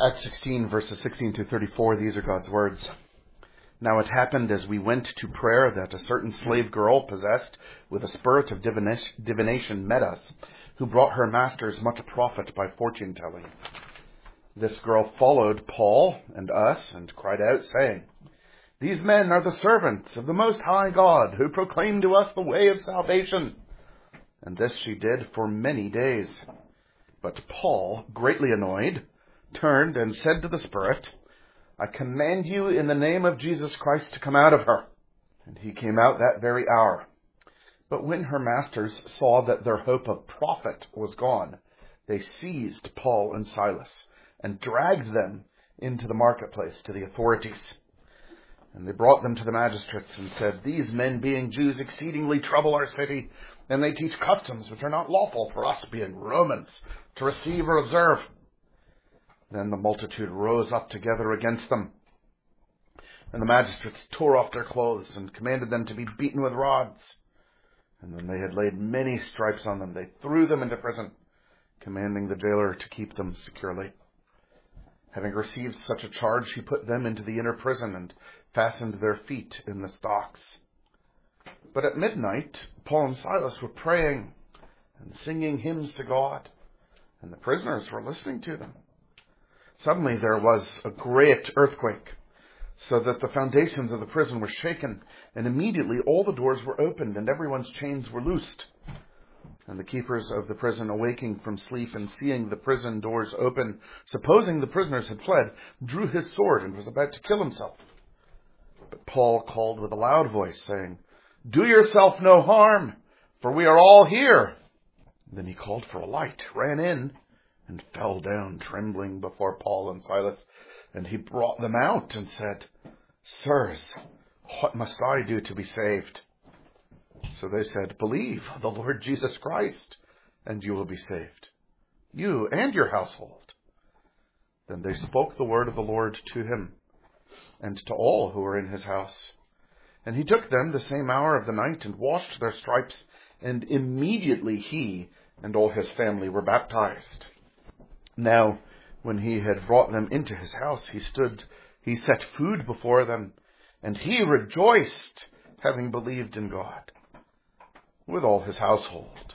Acts 16, verses 16 to 34, these are God's words. Now it happened as we went to prayer that a certain slave girl possessed with a spirit of divination met us, who brought her masters much profit by fortune-telling. This girl followed Paul and us and cried out, saying, "These men are the servants of the Most High God, who proclaim to us the way of salvation." And this she did for many days. But Paul, greatly annoyed, turned and said to the spirit, "I command you in the name of Jesus Christ to come out of her." And he came out that very hour. But when her masters saw that their hope of profit was gone, they seized Paul and Silas and dragged them into the marketplace to the authorities. And they brought them to the magistrates and said, "These men, being Jews, exceedingly trouble our city, and they teach customs which are not lawful for us, being Romans, to receive or observe." Then the multitude rose up together against them. And the magistrates tore off their clothes and commanded them to be beaten with rods. And when they had laid many stripes on them, they threw them into prison, commanding the jailer to keep them securely. Having received such a charge, he put them into the inner prison and fastened their feet in the stocks. But at midnight, Paul and Silas were praying and singing hymns to God, and the prisoners were listening to them. Suddenly there was a great earthquake, so that the foundations of the prison were shaken, and immediately all the doors were opened and everyone's chains were loosed. And the keepers of the prison, awaking from sleep and seeing the prison doors open, supposing the prisoners had fled, drew his sword and was about to kill himself. But Paul called with a loud voice, saying, "Do yourself no harm, for we are all here." Then he called for a light, ran in, and fell down trembling before Paul and Silas. And he brought them out and said, "Sirs, what must I do to be saved?" So they said, "Believe the Lord Jesus Christ, and you will be saved, you and your household." Then they spoke the word of the Lord to him and to all who were in his house. And he took them the same hour of the night and washed their stripes, and immediately he and all his family were baptized. Now, when he had brought them into his house, he set food before them, and he rejoiced, having believed in God, with all his household.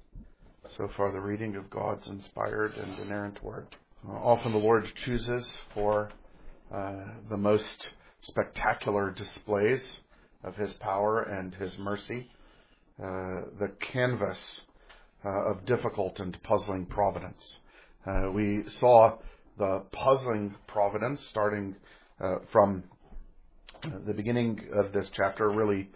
So far the reading of God's inspired and inerrant word. Often the Lord chooses for the most spectacular displays of his power and his mercy the canvas of difficult and puzzling providence. We saw the puzzling providence starting from the beginning of this chapter, really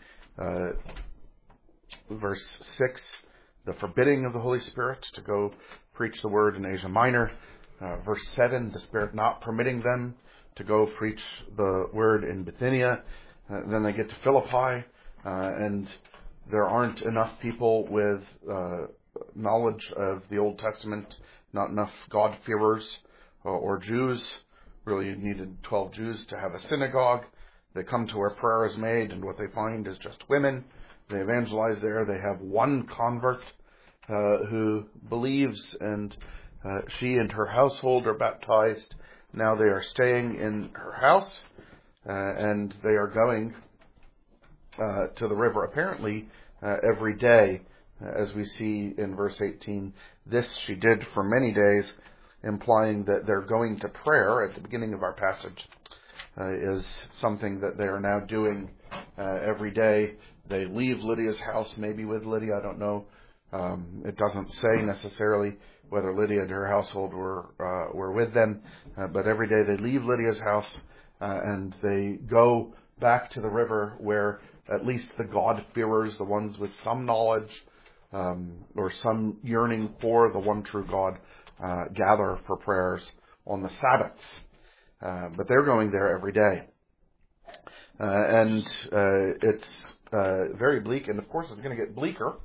verse 6, the forbidding of the Holy Spirit to go preach the word in Asia Minor. Verse 7, the Spirit not permitting them to go preach the word in Bithynia. Then they get to Philippi, and there aren't enough people with knowledge of the Old Testament, not enough God-fearers or Jews. Really, you needed 12 Jews to have a synagogue. They come to where prayer is made, and what they find is just women. They evangelize there. They have one convert who believes, and she and her household are baptized. Now they are staying in her house, and they are going to the river apparently every day, as we see in verse 18. This she did for many days, implying that they're going to prayer at the beginning of our passage is something that they are now doing every day. They leave Lydia's house, maybe with Lydia, I don't know. It doesn't say necessarily whether Lydia and her household were with them, but every day they leave Lydia's house and they go back to the river where at least the God-fearers, the ones with some knowledge or some yearning for the one true God, gather for prayers on the Sabbaths. But they're going there every day. And it's very bleak, and of course it's going to get bleaker.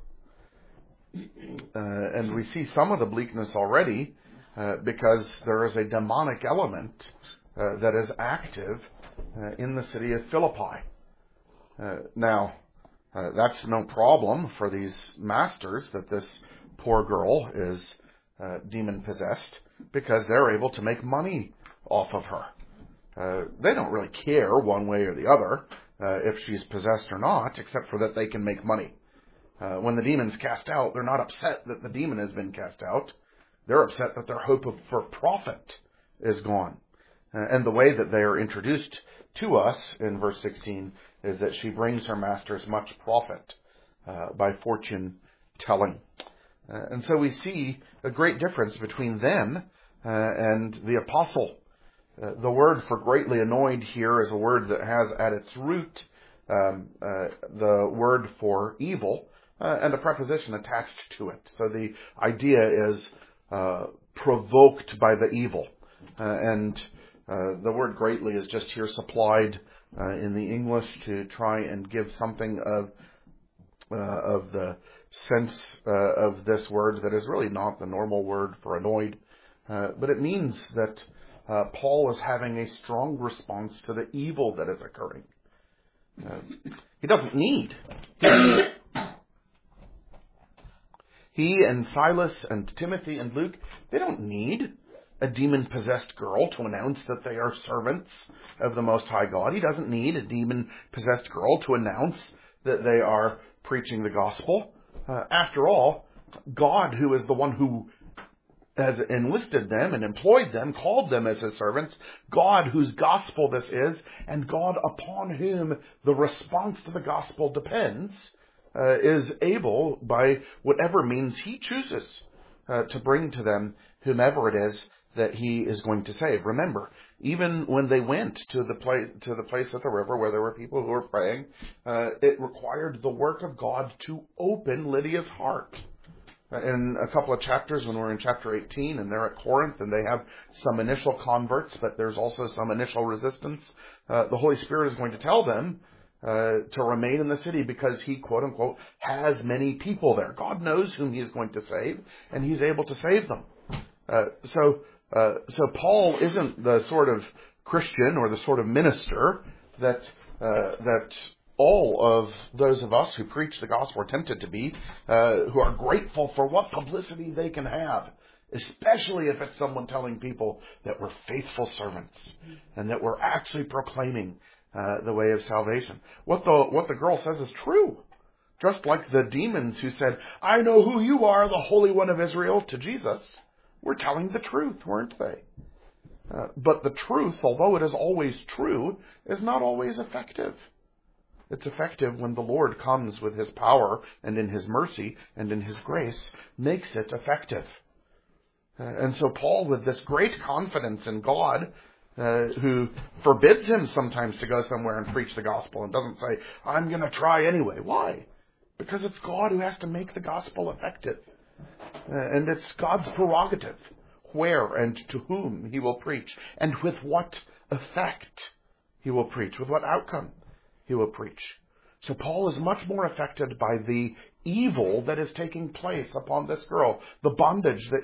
And we see some of the bleakness already because there is a demonic element that is active in the city of Philippi. Now, that's no problem for these masters that this poor girl is demon-possessed, because they're able to make money off of her. They don't really care one way or the other if she's possessed or not, except for that they can make money. When the demon's cast out, they're not upset that the demon has been cast out. They're upset that their hope for profit is gone. And the way that they are introduced to us in verse 16 is that she brings her masters much profit by fortune telling. And so we see a great difference between them and the apostle. The word for greatly annoyed here is a word that has at its root the word for evil and a preposition attached to it. So the idea is provoked by the evil. And the word greatly is just here supplied in the English to try and give something of the sense of this word that is really not the normal word for annoyed. But it means that Paul is having a strong response to the evil that is occurring. He doesn't need. He and Silas and Timothy and Luke, they don't need a demon-possessed girl to announce that they are servants of the Most High God. He doesn't need a demon-possessed girl to announce that they are preaching the gospel. After all, God, who is the one who has enlisted them and employed them, called them as his servants, God whose gospel this is, and God upon whom the response to the gospel depends, is able, by whatever means he chooses, to bring to them whomever it is that he is going to save. Remember, even when they went to the place at the river where there were people who were praying, it required the work of God to open Lydia's heart. In a couple of chapters, when we're in chapter 18 and they're at Corinth and they have some initial converts, but there's also some initial resistance, the Holy Spirit is going to tell them to remain in the city because he, quote unquote, has many people there. God knows whom he is going to save, and he's able to save them. So Paul isn't the sort of Christian or the sort of minister that all of those of us who preach the gospel are tempted to be, who are grateful for what publicity they can have, especially if it's someone telling people that we're faithful servants and that we're actually proclaiming the way of salvation. What the girl says is true. Just like the demons who said, "I know who you are, the Holy One of Israel," to Jesus, were telling the truth, weren't they? But the truth, although it is always true, is not always effective. It's effective when the Lord comes with his power and in his mercy and in his grace makes it effective. And so Paul, with this great confidence in God, who forbids him sometimes to go somewhere and preach the gospel and doesn't say, "I'm going to try anyway." Why? Because it's God who has to make the gospel effective. And it's God's prerogative where and to whom he will preach and with what effect he will preach, with what outcome he will preach. So Paul is much more affected by the evil that is taking place upon this girl, the bondage that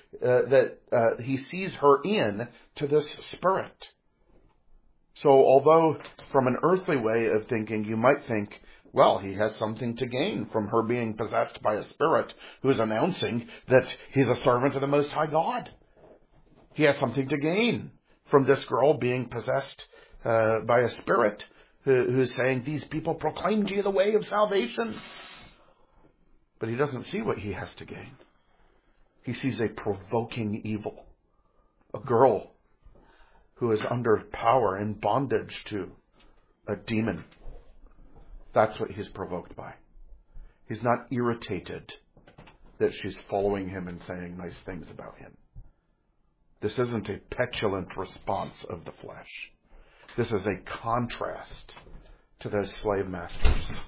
he sees her in to this spirit. So although from an earthly way of thinking, you might think, well, he has something to gain from her being possessed by a spirit who is announcing that he's a servant of the Most High God. He has something to gain from this girl being possessed by a spirit who is saying, "These people proclaim to you the way of salvation." But he doesn't see what he has to gain. He sees a provoking evil. A girl who is under power and bondage to a demon. That's what he's provoked by. He's not irritated that she's following him and saying nice things about him. This isn't a petulant response of the flesh. This is a contrast to those slave masters.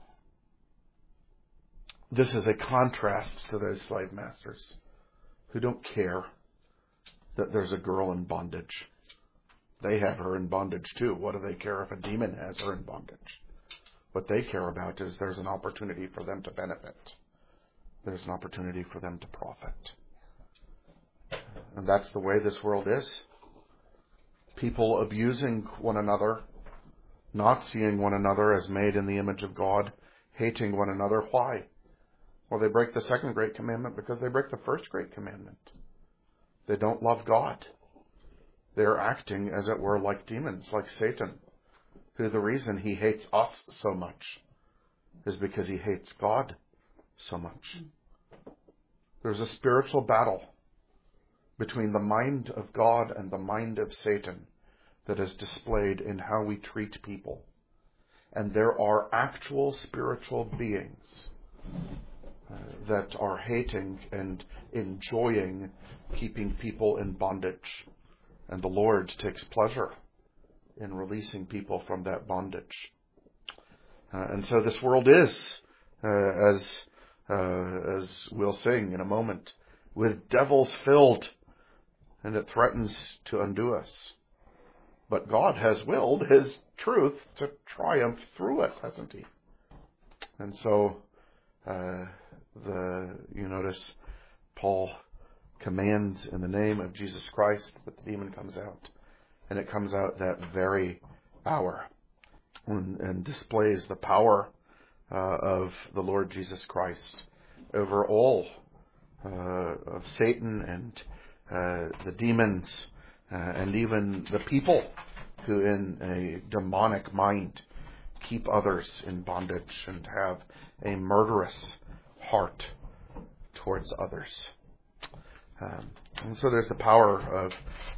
This is a contrast to those slave masters who don't care that there's a girl in bondage. They have her in bondage too. What do they care if a demon has her in bondage? What they care about is there's an opportunity for them to benefit. There's an opportunity for them to profit. And that's the way this world is. People abusing one another, not seeing one another as made in the image of God, hating one another. Why? Well, they break the second great commandment because they break the first great commandment. They don't love God. they're acting, as it were, like demons, like Satan, who the reason he hates us so much is because he hates God so much. There's a spiritual battle between the mind of God and the mind of Satan that is displayed in how we treat people. And there are actual spiritual beings that are hating and enjoying keeping people in bondage. And the Lord takes pleasure in releasing people from that bondage. And so this world is, as we'll sing in a moment, with devils filled, and it threatens to undo us. But God has willed His truth to triumph through us, hasn't He? And so, you notice Paul commands in the name of Jesus Christ that the demon comes out. And it comes out that very hour and displays the power of the Lord Jesus Christ over all of Satan and the demons and even the people who in a demonic mind keep others in bondage and have a murderous heart towards others. And so there's the power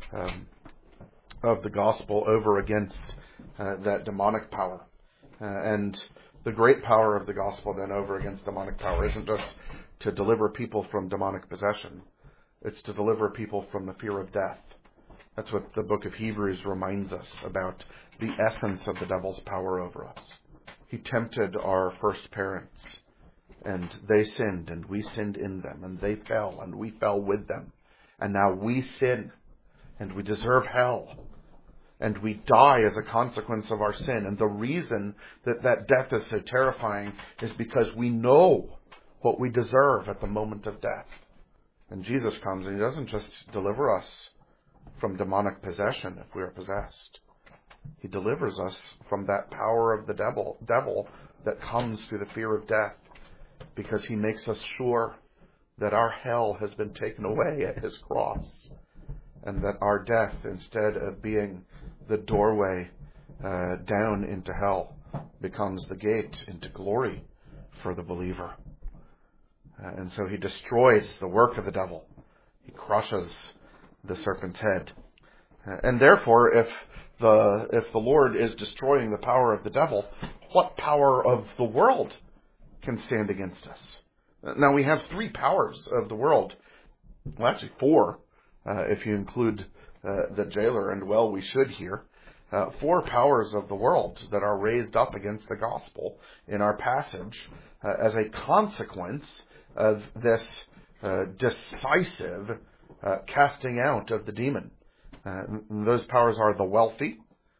of the gospel over against that demonic power. And the great power of the gospel then over against demonic power isn't just to deliver people from demonic possession. It's to deliver people from the fear of death. That's what the book of Hebrews reminds us about, the essence of the devil's power over us. He tempted our first parents, and they sinned, and we sinned in them, and they fell, and we fell with them. And now we sin, and we deserve hell, and we die as a consequence of our sin. And the reason that death is so terrifying is because we know what we deserve at the moment of death. And Jesus comes, and He doesn't just deliver us from demonic possession if we are possessed. He delivers us from that power of the devil that comes through the fear of death, because He makes us sure that our hell has been taken away at His cross, and that our death, instead of being the doorway down into hell, becomes the gate into glory for the believer. And so He destroys the work of the devil. He crushes the serpent's head. And therefore, if the Lord is destroying the power of the devil, what power of the world can stand against us? Now, we have three powers of the world. Well, actually four, if you include the jailer, and well, we should here. Four powers of the world that are raised up against the gospel in our passage as a consequence of this decisive casting out of the demon. Those powers are the wealthy,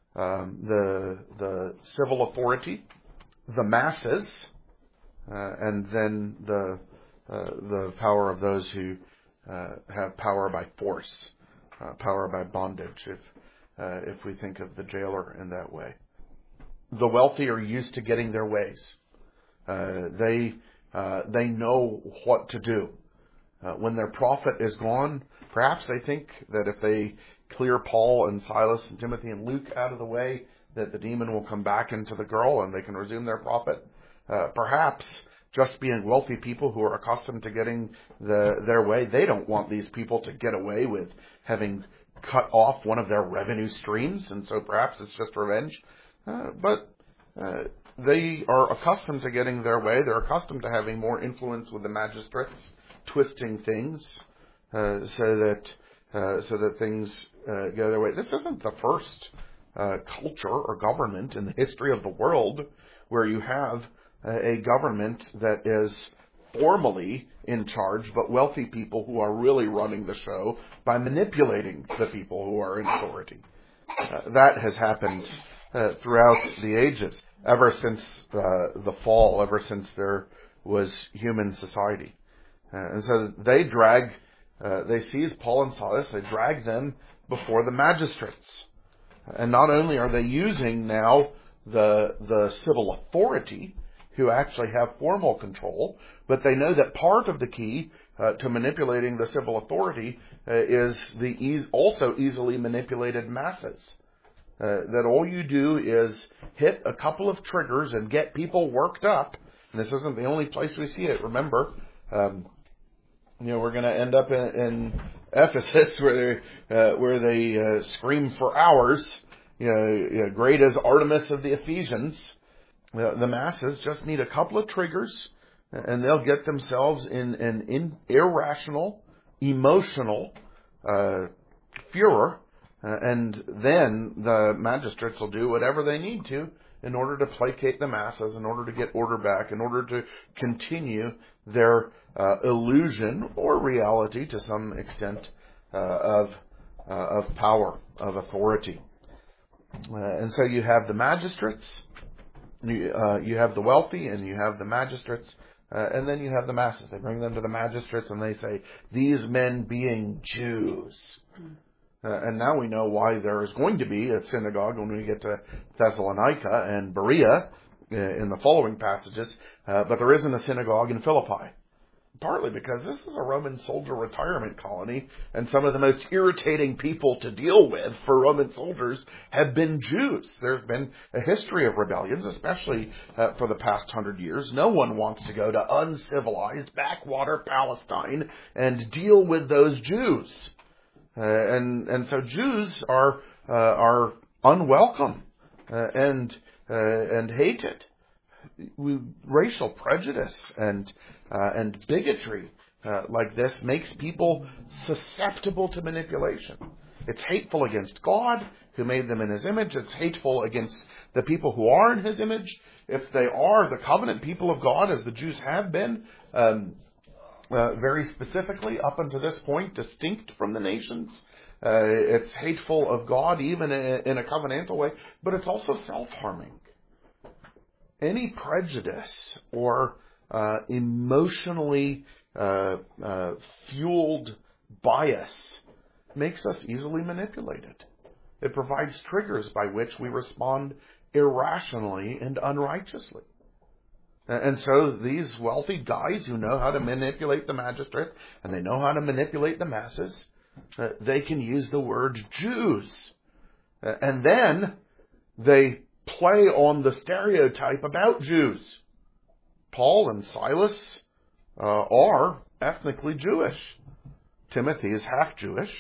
the civil authority, the masses, and then the power of those who have power by force, power by bondage, if we think of the jailer in that way. The wealthy are used to getting their ways. They know what to do. When their prophet is gone, perhaps they think that if they clear Paul and Silas and Timothy and Luke out of the way, that the demon will come back into the girl and they can resume their prophet. Perhaps just being wealthy people who are accustomed to getting their way, they don't want these people to get away with having cut off one of their revenue streams, and so perhaps it's just revenge. But they are accustomed to getting their way. They're accustomed to having more influence with the magistrates, twisting things so that things go their way. This isn't the first culture or government in the history of the world where you have a government that is formally in charge, but wealthy people who are really running the show by manipulating the people who are in authority. That has happened throughout the ages, ever since the fall, ever since there was human society. And so they seize Paul and Silas, they drag them before the magistrates. And not only are they using now the civil authority who actually have formal control, but they know that part of the key to manipulating the civil authority is the also easily manipulated masses. That all you do is hit a couple of triggers and get people worked up. And this isn't the only place we see it. Remember, we're going to end up in Ephesus where they scream for hours. Great as Artemis of the Ephesians. The masses just need a couple of triggers, and they'll get themselves in an irrational, emotional furor, and then the magistrates will do whatever they need to in order to placate the masses, in order to get order back, in order to continue their illusion or reality to some extent of power, of authority. And so you have the magistrates, you have the wealthy, and you have the magistrates, and then you have the masses. They bring them to the magistrates and they say, these men being Jews. And now we know why there is going to be a synagogue when we get to Thessalonica and Berea in the following passages, but there isn't a synagogue in Philippi. Partly because this is a Roman soldier retirement colony, and some of the most irritating people to deal with for Roman soldiers have been Jews. There's been a history of rebellions, especially for the past 100 years. No one wants to go to uncivilized backwater Palestine and deal with those Jews. And so Jews are unwelcome and hated. Racial prejudice and bigotry like this makes people susceptible to manipulation. It's hateful against God, who made them in His image. It's hateful against the people who are in His image. If they are the covenant people of God, as the Jews have been, very specifically up until this point, distinct from the nations. It's hateful of God even in a covenantal way, but it's also self-harming. Any prejudice or emotionally fueled bias makes us easily manipulated. It provides triggers by which we respond irrationally and unrighteously. And so these wealthy guys who know how to manipulate the magistrate and they know how to manipulate the masses, they can use the word Jews. And then they play on the stereotype about Jews. Paul and Silas are ethnically Jewish. Timothy is half Jewish.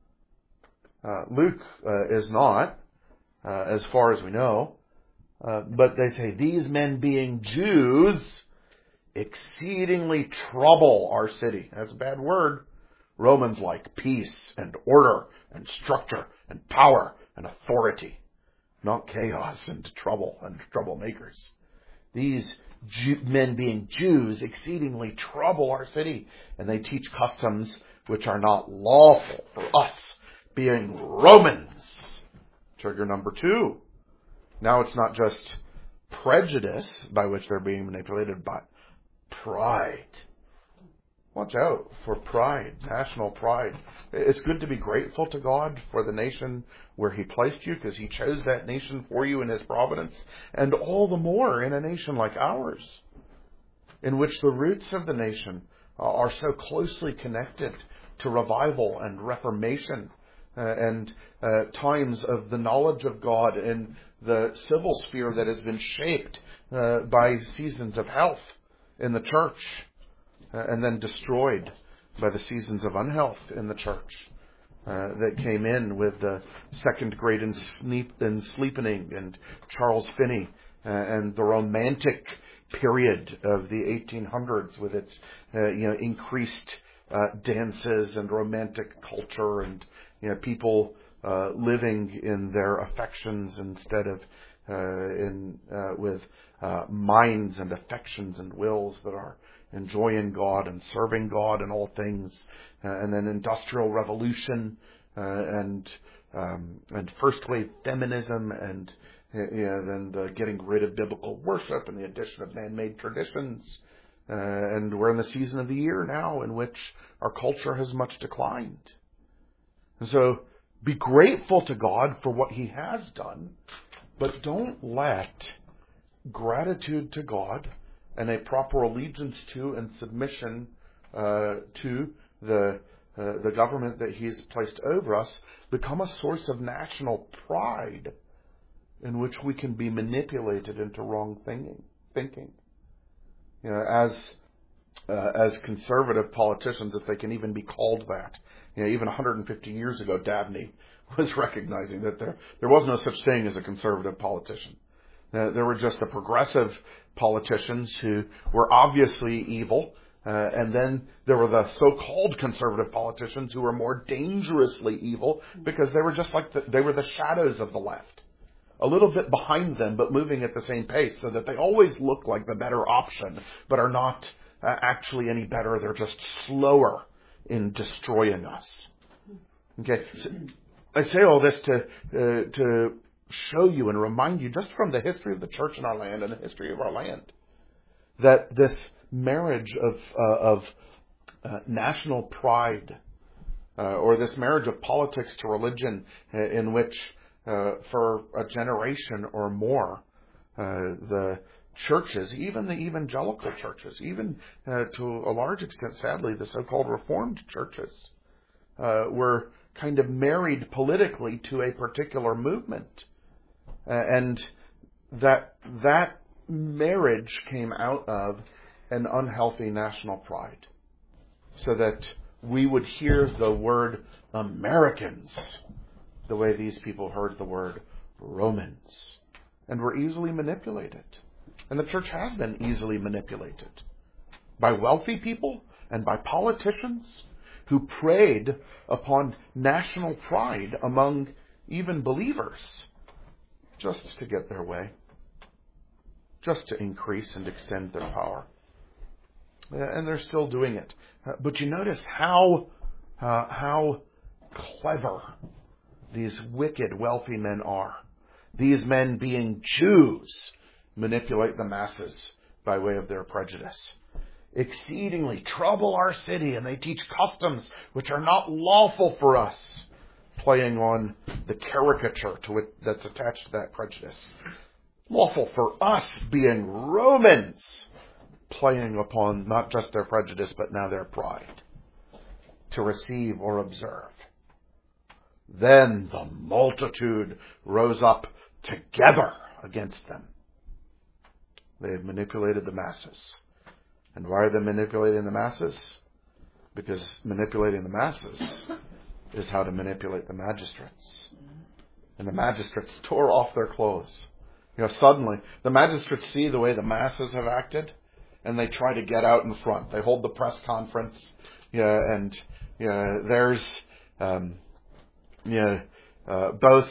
Luke is not, as far as we know. But they say, these men being Jews exceedingly trouble our city. That's a bad word. Romans like peace and order and structure and power and authority. Not chaos and trouble and troublemakers. These men being Jews exceedingly trouble our city, and they teach customs which are not lawful for us, being Romans. Trigger number 2. Now it's not just prejudice by which they're being manipulated, but pride. Watch out for pride, national pride. It's good to be grateful to God for the nation where He placed you, because He chose that nation for you in His providence, and all the more in a nation like ours, in which the roots of the nation are so closely connected to revival and reformation and times of the knowledge of God in the civil sphere that has been shaped by seasons of health in the church, and then destroyed by the seasons of unhealth in the church that came in with the Second Great Ensleepening and Charles Finney and the Romantic period of the 1800s with its increased dances and romantic culture and people living in their affections instead of with minds and affections and wills that are enjoying God and serving God in all things, and then Industrial Revolution and first wave feminism, and then the getting rid of biblical worship and the addition of man-made traditions. And we're in the season of the year now in which our culture has much declined. And so be grateful to God for what He has done, but don't let gratitude to God and a proper allegiance to and submission to the government that He's placed over us become a source of national pride in which we can be manipulated into wrong thinking. As conservative politicians, if they can even be called that. Even 150 years ago, Dabney was recognizing that there was no such thing as a conservative politician. There were just the progressive politicians who were obviously evil, and then there were the so-called conservative politicians who were more dangerously evil because they were just like they were the shadows of the left. A little bit behind them, but moving at the same pace, so that they always look like the better option, but are not actually any better. They're just slower in destroying us. Okay, so I say all this to show you and remind you, just from the history of the church in our land and the history of our land, that this marriage of national pride, or this marriage of politics to religion, in which for a generation or more, the churches, even the evangelical churches, even to a large extent, sadly, the so-called Reformed churches, were kind of married politically to a particular movement. And that marriage came out of an unhealthy national pride. So that we would hear the word Americans the way these people heard the word Romans. And were easily manipulated. And the church has been easily manipulated by wealthy people and by politicians who preyed upon national pride among even believers just to get their way, just to increase and extend their power. And they're still doing it. But you notice how clever these wicked wealthy men are. These men, being Jews, manipulate the masses by way of their prejudice. Exceedingly trouble our city, and they teach customs which are not lawful for us, playing on the caricature to it that's attached to that prejudice. Lawful for us, being Romans, playing upon not just their prejudice, but now their pride, to receive or observe. Then the multitude rose up together against them. They have manipulated the masses. And why are they manipulating the masses? Because manipulating the masses is how to manipulate the magistrates. And the magistrates tore off their clothes. Suddenly, the magistrates see the way the masses have acted, and they try to get out in front. They hold the press conference, and there's both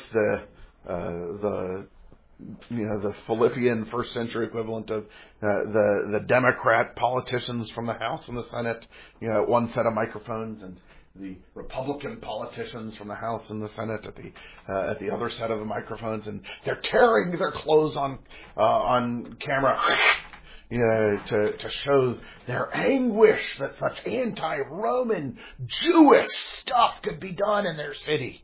the Philippian first century equivalent of the Democrat politicians from the House and the Senate, at one set of microphones, and the Republican politicians from the House and the Senate at the other set of the microphones, and they're tearing their clothes on camera, to show their anguish that such anti-Roman Jewish stuff could be done in their city,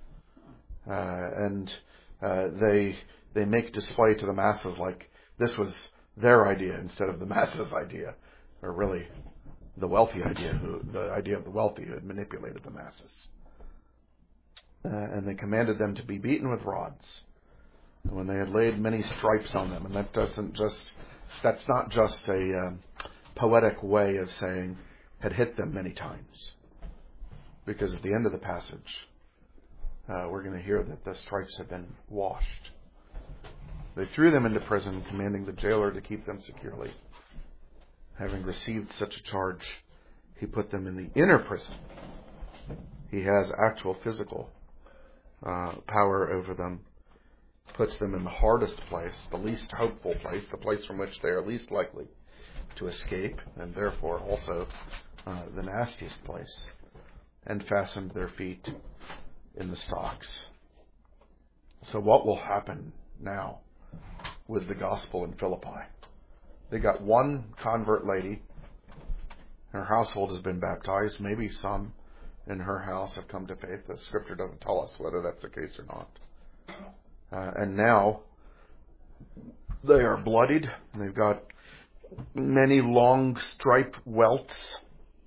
and they make display to the masses like this was their idea instead of the masses' idea, or really the wealthy idea, the idea of the wealthy who had manipulated the masses. And they commanded them to be beaten with rods. And when they had laid many stripes on them, and that's not just a poetic way of saying had hit them many times. Because at the end of the passage, we're going to hear that the stripes have been washed. They threw them into prison, commanding the jailer to keep them securely. Having received such a charge, he put them in the inner prison. He has actual physical power over them, puts them in the hardest place, the least hopeful place, the place from which they are least likely to escape, and therefore also the nastiest place, and fastened their feet in the stocks. So what will happen now with the gospel in Philippi? They got one convert lady. Her household has been baptized. Maybe some in her house have come to faith. The scripture doesn't tell us whether that's the case or not. And now they are bloodied. And they've got many long stripe welts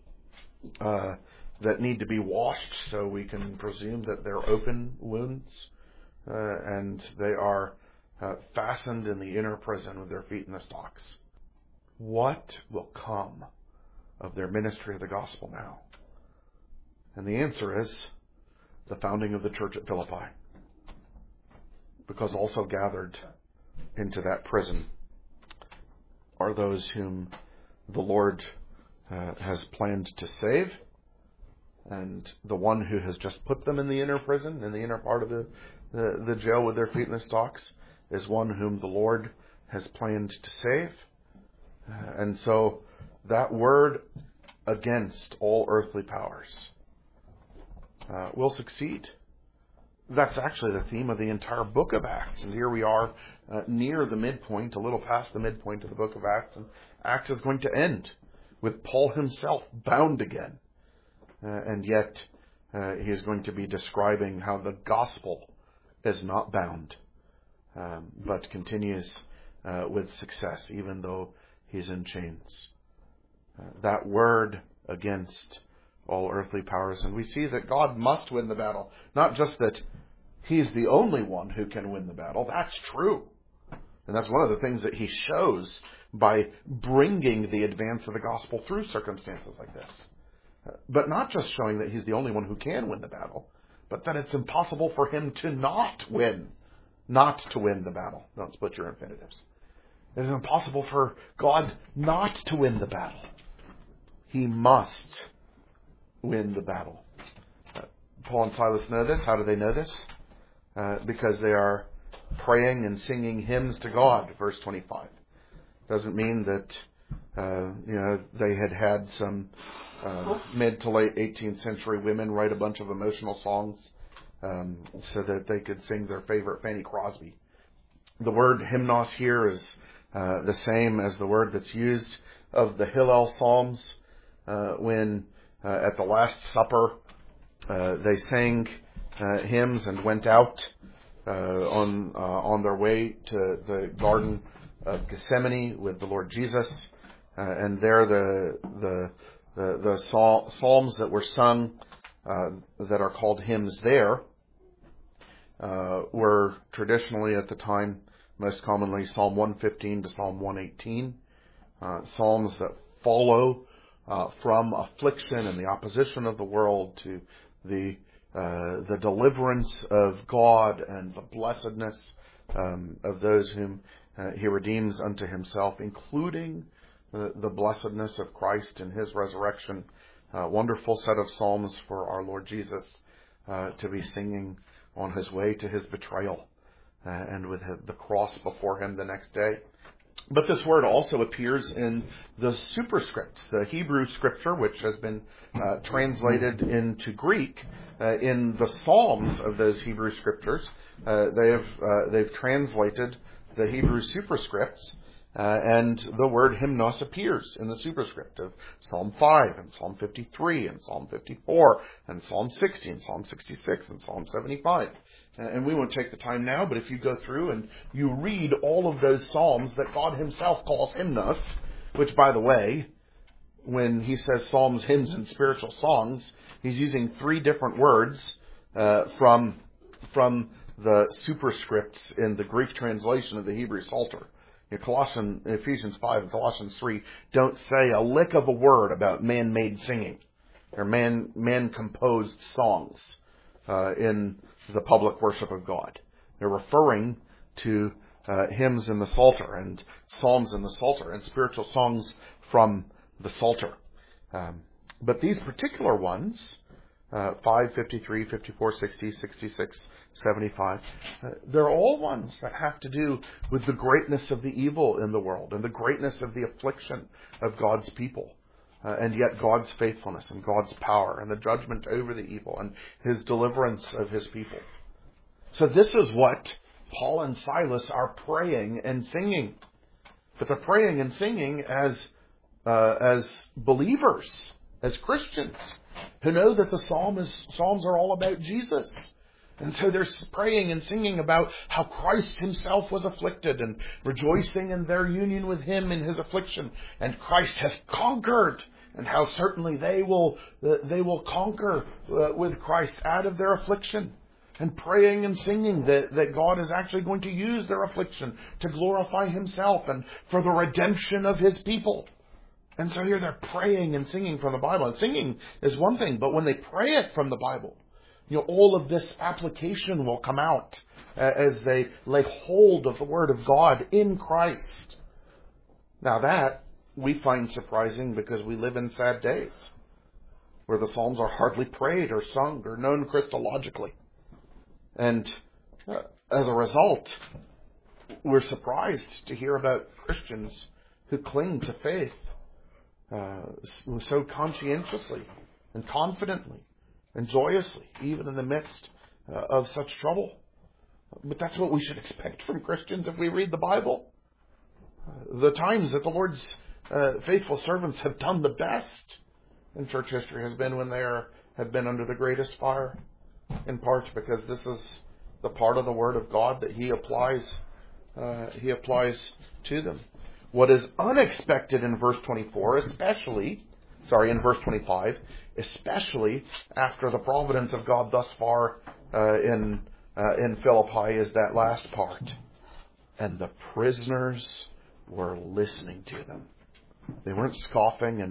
that need to be washed, so we can presume that they're open wounds, and they are fastened in the inner prison with their feet in the stocks. What will come of their ministry of the gospel now? And the answer is the founding of the church at Philippi, because also gathered into that prison are those whom the Lord has planned to save, and the one who has just put them in the inner prison, in the inner part of the jail with their feet in the stocks, is one whom the Lord has planned to save. And so that word against all earthly powers will succeed. That's actually the theme of the entire book of Acts. And here we are near the midpoint, a little past the midpoint of the book of Acts. And Acts is going to end with Paul himself bound again. And yet he is going to be describing how the gospel is not bound, but continues with success, even though he's in chains. That word against all earthly powers. And we see that God must win the battle. Not just that he's the only one who can win the battle. That's true. And that's one of the things that he shows by bringing the advance of the gospel through circumstances like this. But not just showing that he's the only one who can win the battle, but that it's impossible for him to not to win the battle. Don't split your infinitives. It is impossible for God not to win the battle. He must win the battle. Paul and Silas know this. How do they know this? Because they are praying and singing hymns to God, verse 25. Doesn't mean that they had some mid to late 18th century women write a bunch of emotional songs so that they could sing their favorite Fanny Crosby. The word hymnos here is the same as the word that's used of the Hillel Psalms when at the Last Supper they sang hymns and went out on their way to the Garden of Gethsemane with the Lord Jesus, and there the psalms that were sung that are called hymns there were traditionally at the time most commonly Psalm 115 to Psalm 118, psalms that follow from affliction and the opposition of the world to the deliverance of God and the blessedness of those whom he redeems unto himself, including the blessedness of Christ and his resurrection. Wonderful set of psalms for our Lord Jesus to be singing on his way to his betrayal and with the cross before him the next day. But this word also appears in the superscript, the Hebrew scripture, which has been translated into Greek. In the Psalms of those Hebrew scriptures, they've translated the Hebrew superscripts, and the word hymnos appears in the superscript of Psalm 5 and Psalm 53 and Psalm 54 and Psalm 60 and Psalm 66 and Psalm 75. And we won't take the time now, but if you go through and you read all of those psalms that God himself calls hymnos, which, by the way, when he says psalms, hymns, and spiritual songs, he's using 3 different words from the superscripts in the Greek translation of the Hebrew Psalter. Ephesians 5 and Colossians 3 don't say a lick of a word about man-made singing or man-composed songs in the public worship of God. They're referring to hymns in the Psalter and psalms in the Psalter and spiritual songs from the Psalter. But these particular ones, 5, 53, 54, 60, 66, 75, they're all ones that have to do with the greatness of the evil in the world and the greatness of the affliction of God's people. And yet God's faithfulness and God's power and the judgment over the evil and his deliverance of his people. So this is what Paul and Silas are praying and singing. But they're praying and singing as believers, as Christians, who know that the Psalms are all about Jesus, And so they're praying and singing about how Christ himself was afflicted and rejoicing in their union with him in his affliction. And Christ has conquered, and how certainly they will conquer with Christ out of their affliction. And praying and singing that God is actually going to use their affliction to glorify himself and for the redemption of his people. And so here they're praying and singing from the Bible. And singing is one thing, but when they pray it from the Bible, all of this application will come out as they lay hold of the Word of God in Christ. Now that we find surprising because we live in sad days where the Psalms are hardly prayed or sung or known Christologically. And as a result, we're surprised to hear about Christians who cling to faith so conscientiously and confidently and joyously, even in the midst of such trouble. But that's what we should expect from Christians if we read the Bible. The times that the Lord's faithful servants have done the best in church history has been when they have been under the greatest fire, in part because this is the part of the Word of God that He applies to them. What is unexpected in verse 24, in verse 25, especially after the providence of God thus far in Philippi, is that last part. And the prisoners were listening to them. They weren't scoffing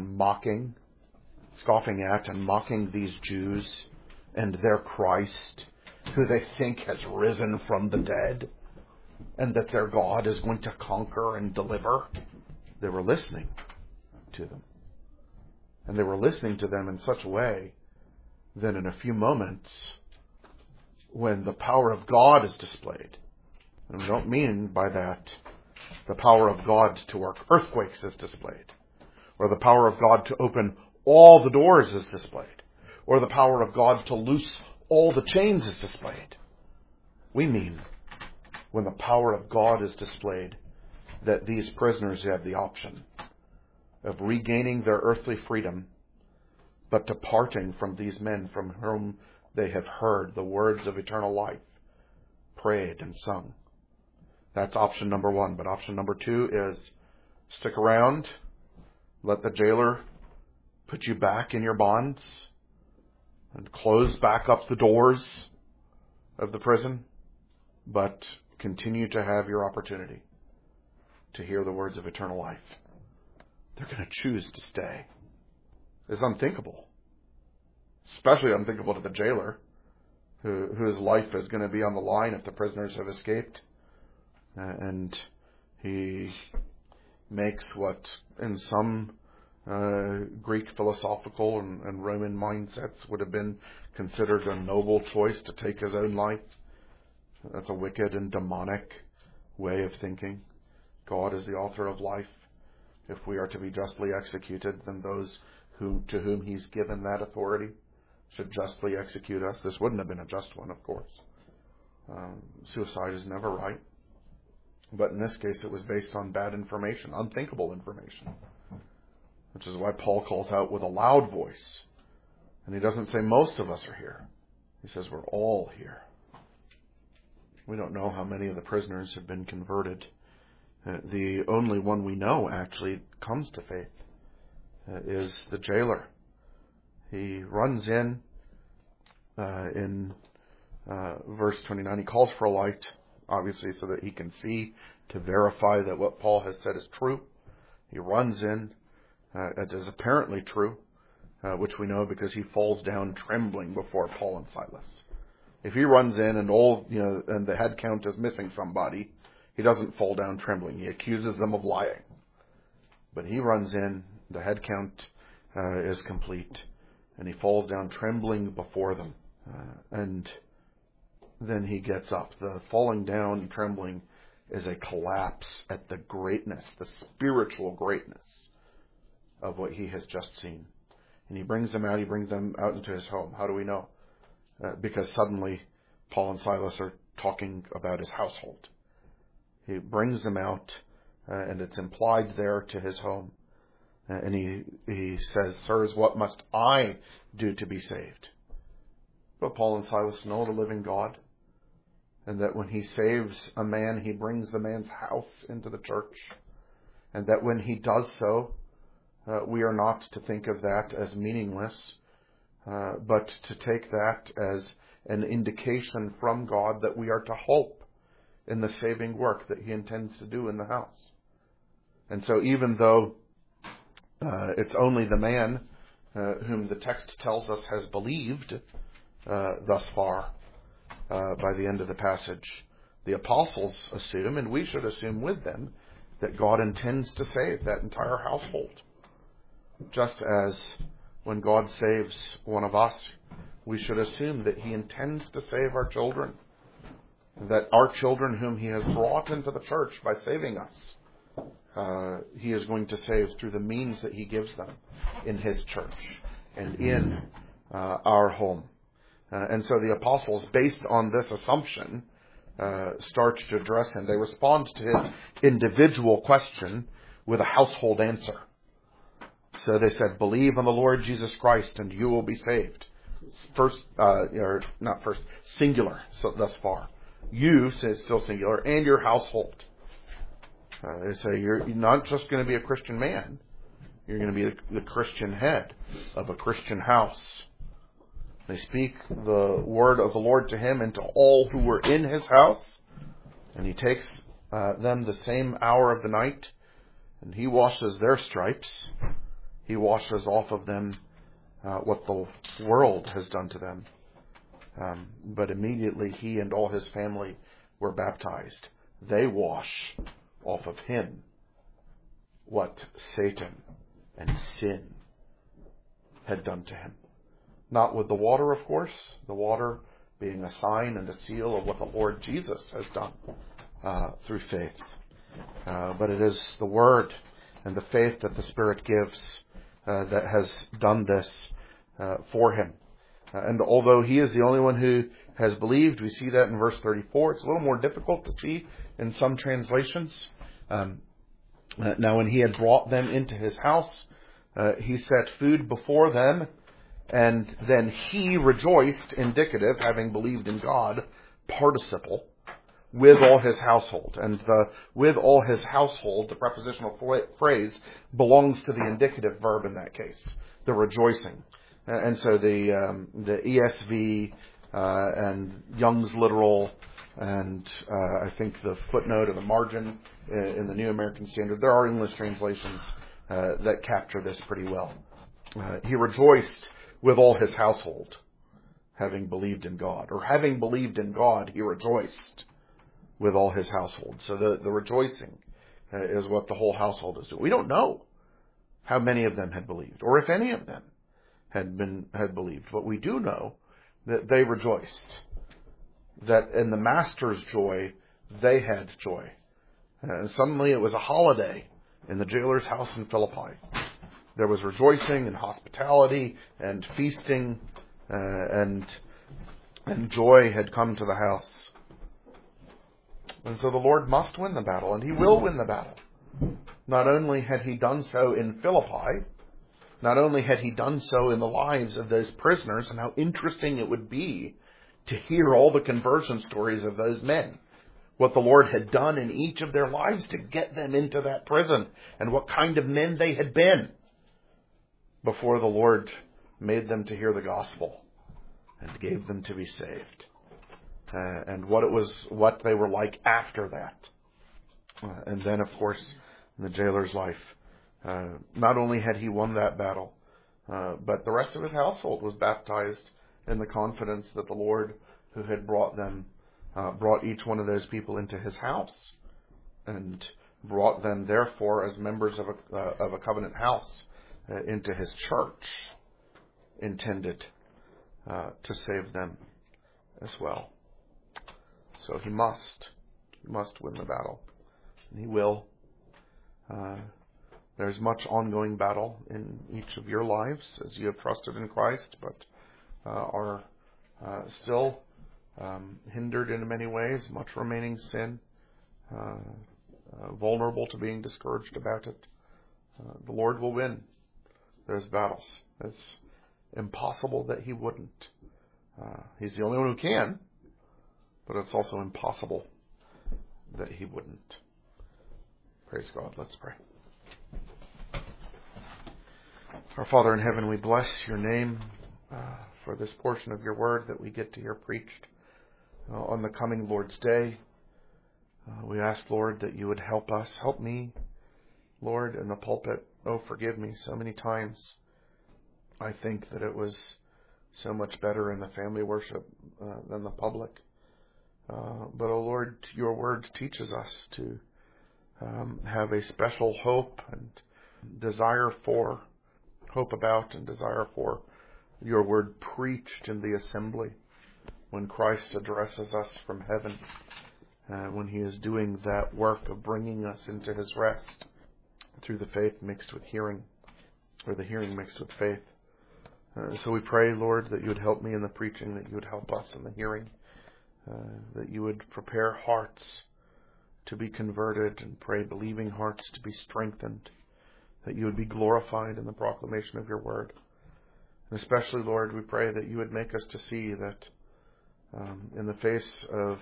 at and mocking these Jews and their Christ, who they think has risen from the dead, and that their God is going to conquer and deliver. They were listening to them. And they were listening to them in such a way that in a few moments, when the power of God is displayed, and we don't mean by that the power of God to work earthquakes is displayed, or the power of God to open all the doors is displayed, or the power of God to loose all the chains is displayed. We mean when the power of God is displayed, that these prisoners have the option of regaining their earthly freedom, but departing from these men from whom they have heard the words of eternal life, prayed and sung. That's option number one. But option number two is stick around, let the jailer put you back in your bonds, and close back up the doors of the prison, but continue to have your opportunity to hear the words of eternal life. They're going to choose to stay. It's unthinkable. Especially unthinkable to the jailer, whose life is going to be on the line if the prisoners have escaped. And he makes what in some Greek philosophical and Roman mindsets would have been considered a noble choice to take his own life. That's a wicked and demonic way of thinking. God is the author of life. If we are to be justly executed, then those to whom He's given that authority should justly execute us. This wouldn't have been a just one, of course. Suicide is never right. But in this case, it was based on bad information, unthinkable information, which is why Paul calls out with a loud voice. And he doesn't say most of us are here. He says we're all here. We don't know how many of the prisoners have been converted. The only one we know actually comes to faith is the jailer. He runs in verse 29. He calls for a light, obviously, so that he can see, to verify that what Paul has said is true. He runs in. It is apparently true, which we know because he falls down trembling before Paul and Silas. If he runs in and and the head count is missing somebody, he doesn't fall down trembling. He accuses them of lying. But he runs in, the head count is complete, and he falls down trembling before them. And then he gets up. The falling down and trembling is a collapse at the greatness, the spiritual greatness of what he has just seen. And he brings them out into his home. How do we know? Because suddenly Paul and Silas are talking about his household. He brings them out, and it's implied there to his home. And he says, "Sirs, what must I do to be saved?" But Paul and Silas know the living God, and that when he saves a man, he brings the man's house into the church, and that when he does so, we are not to think of that as meaningless, but to take that as an indication from God that we are to hope in the saving work that he intends to do in the house. And so even though it's only the man whom the text tells us has believed thus far by the end of the passage, the apostles assume, and we should assume with them, that God intends to save that entire household. Just as when God saves one of us, we should assume that he intends to save our children, that our children whom he has brought into the church by saving us, he is going to save through the means that he gives them in his church and in our home. And so the apostles, based on this assumption, start to address him. They respond to his individual question with a household answer. So they said, believe on the Lord Jesus Christ and you will be saved. Singular, so thus far. You, says still singular, and your household. They say you're not just going to be a Christian man. You're going to be the Christian head of a Christian house. They speak the word of the Lord to him and to all who were in his house. And he takes them the same hour of the night, and he washes their stripes. He washes off of them what the world has done to them. But immediately he and all his family were baptized. They wash off of him what Satan and sin had done to him. Not with the water, of course, the water being a sign and a seal of what the Lord Jesus has done through faith. But it is the Word and the faith that the Spirit gives that has done this for him. And although he is the only one who has believed, we see that in verse 34. It's a little more difficult to see in some translations. Now when he had brought them into his house, he set food before them, and then he rejoiced, indicative, having believed in God, participle, with all his household. And the with all his household, the prepositional phrase, belongs to the indicative verb in that case, the rejoicing. And so the ESV and Young's Literal and I think the footnote or the margin in the New American Standard, there are English translations that capture this pretty well. He rejoiced with all his household, having believed in God. Or having believed in God, he rejoiced with all his household. So the rejoicing is what the whole household is doing. We don't know how many of them had believed, or if any of them had believed. But we do know that they rejoiced. That in the master's joy, they had joy. And suddenly it was a holiday in the jailer's house in Philippi. There was rejoicing and hospitality and feasting, and joy had come to the house. And so the Lord must win the battle, and he will win the battle. Not only had he done so in Philippi, not only had he done so in the lives of those prisoners, and how interesting it would be to hear all the conversion stories of those men, what the Lord had done in each of their lives to get them into that prison, and what kind of men they had been before the Lord made them to hear the gospel and gave them to be saved. And what they were like after that. And then, of course, in the jailer's life, not only had he won that battle, but the rest of his household was baptized in the confidence that the Lord, who had brought each one of those people into his house, and brought them, therefore, as members of a covenant house, into his church, intended to save them as well. So he must win the battle. And he will. There's much ongoing battle in each of your lives as you have trusted in Christ, but are still hindered in many ways, much remaining sin, vulnerable to being discouraged about it. The Lord will win those battles. It's impossible that he wouldn't. He's the only one who can, but it's also impossible that he wouldn't. Praise God. Let's pray. Our Father in heaven, we bless your name for this portion of your word that we get to hear preached on the coming Lord's Day. We ask, Lord, that you would help us. Help me, Lord, in the pulpit. Oh, forgive me. So many times I think that it was so much better in the family worship than the public. But, oh Lord, your word teaches us to have a special hope and desire for, hope about and desire for your word preached in the assembly when Christ addresses us from heaven, when he is doing that work of bringing us into his rest through the faith mixed with hearing, or the hearing mixed with faith. So we pray, Lord, that you would help me in the preaching, that you would help us in the hearing, that you would prepare hearts to be converted, and pray believing hearts to be strengthened, that you would be glorified in the proclamation of your word. And especially, Lord, we pray that you would make us to see that in the face of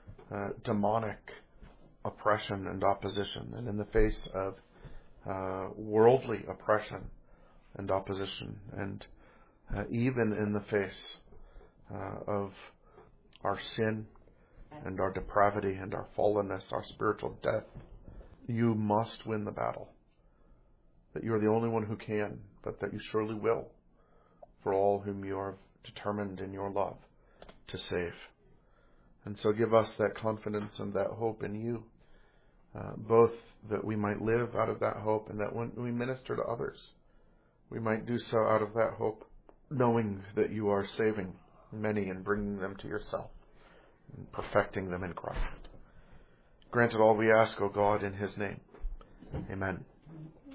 demonic oppression and opposition, and in the face of worldly oppression and opposition, and even in the face of our sin and our depravity and our fallenness, our spiritual death, you must win the battle. That you are the only one who can, but that you surely will, for all whom you are determined in your love to save. And so give us that confidence and that hope in you, both that we might live out of that hope, and that when we minister to others, we might do so out of that hope, knowing that you are saving many and bringing them to yourself, and perfecting them in Christ. Grant it all we ask, O God, in his name. Amen.